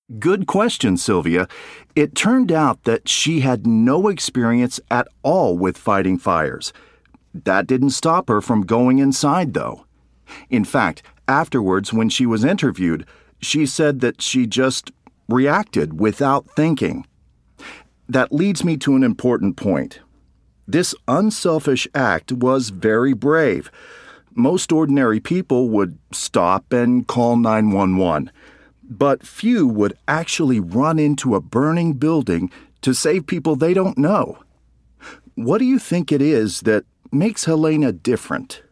Good question, Sylvia. It turned out that she had no experience at all with fighting fires. That didn't stop her from going inside, though. In fact, afterwards, when she was interviewed, she said that she just reacted without thinking. That leads me to an important point. This unselfish act was very brave. Most ordinary people would stop and call 911. But few would actually run into a burning building to save people they don't know. What do you think it is that makes Helena different?